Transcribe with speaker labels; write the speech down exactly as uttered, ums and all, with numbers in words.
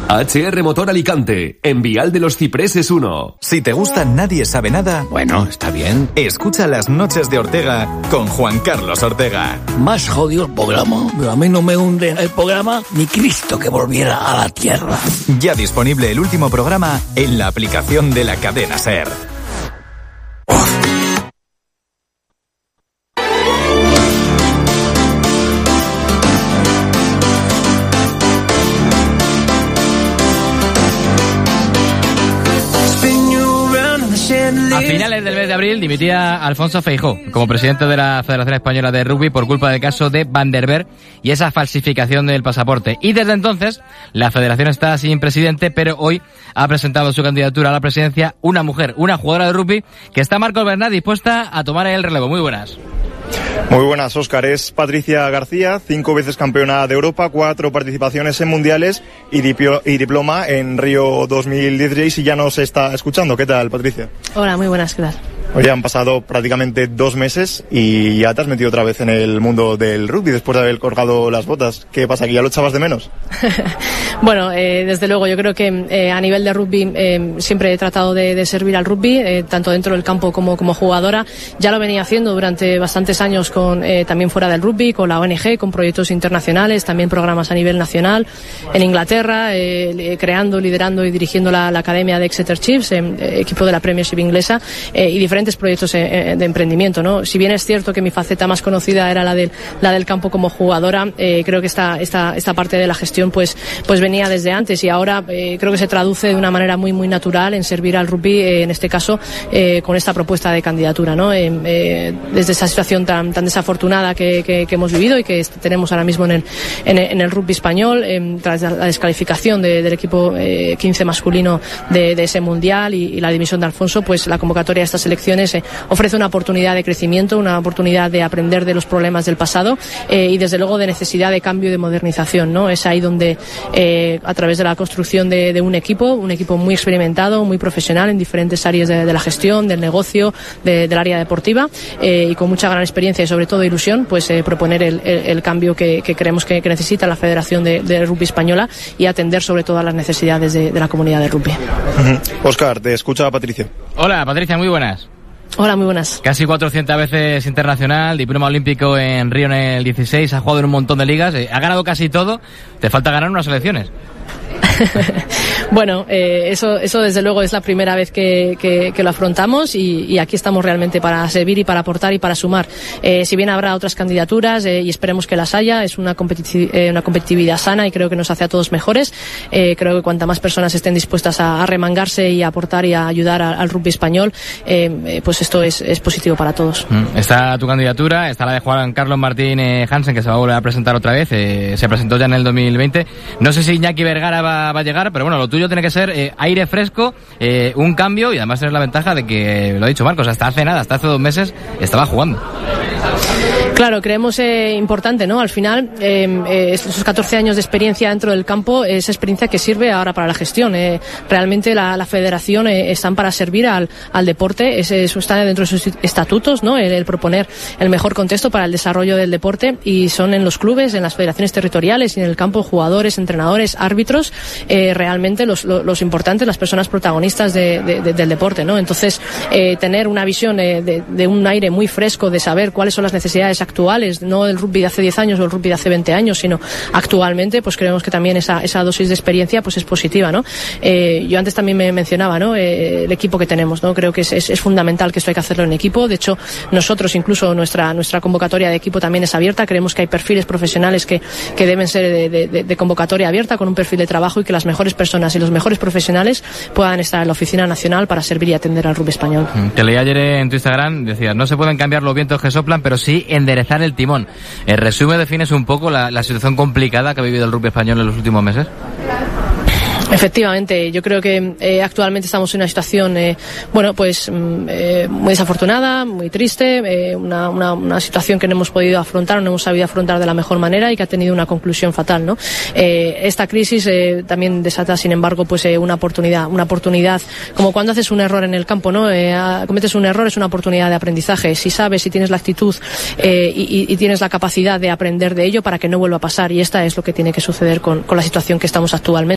Speaker 1: H R Motor Alicante, en Vial de los Cipreses uno.
Speaker 2: Si te gusta Nadie Sabe Nada,
Speaker 3: bueno, está bien.
Speaker 2: Escucha Las Noches de Ortega con Juan Carlos Ortega.
Speaker 4: Más jodido el programa, pero a mí no me hunde el programa ni Cristo que volviera a la tierra.
Speaker 2: Ya disponible el último programa en la aplicación de la cadena SER.
Speaker 5: A finales del mes de abril dimitía Alfonso Feijóo como presidente de la Federación Española de Rugby por culpa del caso de Van der Berg y esa falsificación del pasaporte. Y desde entonces la federación está sin presidente, pero hoy ha presentado su candidatura a la presidencia una mujer, una jugadora de rugby que está, Marcos Bernat, dispuesta a tomar el relevo. Muy buenas.
Speaker 6: Muy buenas, Óscar. Es Patricia García, cinco veces campeona de Europa, cuatro participaciones en mundiales y, dipio, y diploma en Río dos mil dieciséis, y ya nos está escuchando. ¿Qué tal, Patricia?
Speaker 7: Hola, muy buenas, ¿qué tal?
Speaker 6: Oye, han pasado prácticamente dos meses y ya te has metido otra vez en el mundo del rugby después de haber colgado las botas. ¿Qué pasa, que ya lo echabas de menos?
Speaker 7: Bueno, eh, desde luego, yo creo que eh, a nivel de rugby eh, siempre he tratado de, de servir al rugby, eh, tanto dentro del campo como, como jugadora. Ya lo venía haciendo durante bastantes años con eh, también fuera del rugby, con la O N G, con proyectos internacionales, también programas a nivel nacional, en Inglaterra, eh, creando, liderando y dirigiendo la, la Academia de Exeter Chiefs, eh, equipo de la Premiership inglesa, eh, y diferentes proyectos de emprendimiento, ¿no? Si bien es cierto que mi faceta más conocida era la del, la del campo como jugadora, eh, creo que esta, esta, esta parte de la gestión pues, pues venía desde antes, y ahora eh, creo que se traduce de una manera muy muy natural en servir al rugby, eh, en este caso eh, con esta propuesta de candidatura, ¿no? Eh, eh, desde esa situación tan, tan desafortunada que, que, que hemos vivido y que tenemos ahora mismo en el, en el, en el rugby español, eh, tras la descalificación de, del equipo eh, quince masculino de, de ese mundial y, y la dimisión de Alfonso, pues la convocatoria de esta selección Eh, ofrece una oportunidad de crecimiento, una oportunidad de aprender de los problemas del pasado, eh, y desde luego de necesidad de cambio y de modernización, ¿no? Es ahí donde eh, a través de la construcción de, de un equipo, un equipo muy experimentado, muy profesional en diferentes áreas de, de la gestión, del negocio, de, del área deportiva, eh, y con mucha gran experiencia y sobre todo ilusión, pues eh, proponer el, el, el cambio que, que creemos que, que necesita la Federación de, de Rugby Española y atender sobre todo a las necesidades de, de la comunidad de rugby.
Speaker 6: Uh-huh. Óscar, te escucha Patricia.
Speaker 5: Hola, Patricia, muy buenas.
Speaker 7: Hola, muy buenas.
Speaker 5: Casi cuatrocientas veces internacional, diploma olímpico en Río en el dieciséis, ha jugado en un montón de ligas, eh, ha ganado casi todo, te falta ganar unas elecciones.
Speaker 7: Bueno, eh, eso, eso desde luego es la primera vez que, que, que lo afrontamos, y, y aquí estamos realmente para servir y para aportar y para sumar. Eh, si bien habrá otras candidaturas, eh, y esperemos que las haya, es una, competi- eh, una competitividad sana y creo que nos hace a todos mejores. Eh, creo que cuanta más personas estén dispuestas a, a remangarse y a aportar y a ayudar a, al rugby español, eh, eh, pues esto es, es positivo para todos.
Speaker 5: Está tu candidatura, está la de Juan Carlos Martín eh, Hansen, que se va a volver a presentar otra vez, eh, se presentó ya en el dos mil veinte. No sé si Iñaki Vergara va, va a llegar, pero bueno, lo tuyo tiene que ser eh, aire fresco, eh, un cambio, y además tener la ventaja de que, lo ha dicho Marcos, hasta hace nada, hasta hace dos meses estaba jugando.
Speaker 7: Claro, creemos eh, importante, ¿no? Al final, eh, eh, esos catorce años de experiencia dentro del campo, es experiencia que sirve ahora para la gestión. Eh, realmente la, la federación eh, están para servir al, al deporte, es, eso está dentro de sus estatutos, ¿no? El, el proponer el mejor contexto para el desarrollo del deporte, y son en los clubes, en las federaciones territoriales y en el campo, jugadores, entrenadores, árbitros, eh, realmente los, los, los importantes, las personas protagonistas de, de, de, del deporte, ¿no? Entonces, eh, tener una visión eh, de, de un aire muy fresco, de saber cuáles son las necesidades actuales, no del rugby de hace diez años o el rugby de hace veinte años, sino actualmente, pues creemos que también esa, esa dosis de experiencia pues es positiva, ¿no? Eh, yo antes también me mencionaba, ¿no? Eh, el equipo que tenemos, ¿no? Creo que es, es, es fundamental que esto hay que hacerlo en equipo. De hecho, nosotros, incluso nuestra nuestra convocatoria de equipo también es abierta. Creemos que hay perfiles profesionales que, que deben ser de, de, de convocatoria abierta, con un perfil de trabajo, y que las mejores personas y los mejores profesionales puedan estar en la oficina nacional para servir y atender al rugby español.
Speaker 5: Te leí ayer en tu Instagram, decías, no se pueden cambiar los vientos que soplan, pero sí enderezar el timón. En resumen, ¿defines un poco la, la situación complicada que ha vivido el rugby español en los últimos meses?
Speaker 7: Efectivamente, yo creo que eh, actualmente estamos en una situación, eh, bueno, pues eh, muy desafortunada, muy triste, eh, una, una, una situación que no hemos podido afrontar, no hemos sabido afrontar de la mejor manera y que ha tenido una conclusión fatal, ¿no? Eh, esta crisis eh, también desata, sin embargo, pues eh, una oportunidad, una oportunidad, como cuando haces un error en el campo, ¿no? Eh, cometes un error, es una oportunidad de aprendizaje. Si sabes, si tienes la actitud eh, y, y tienes la capacidad de aprender de ello para que no vuelva a pasar, y esta es lo que tiene que suceder con, con la situación que estamos actualmente.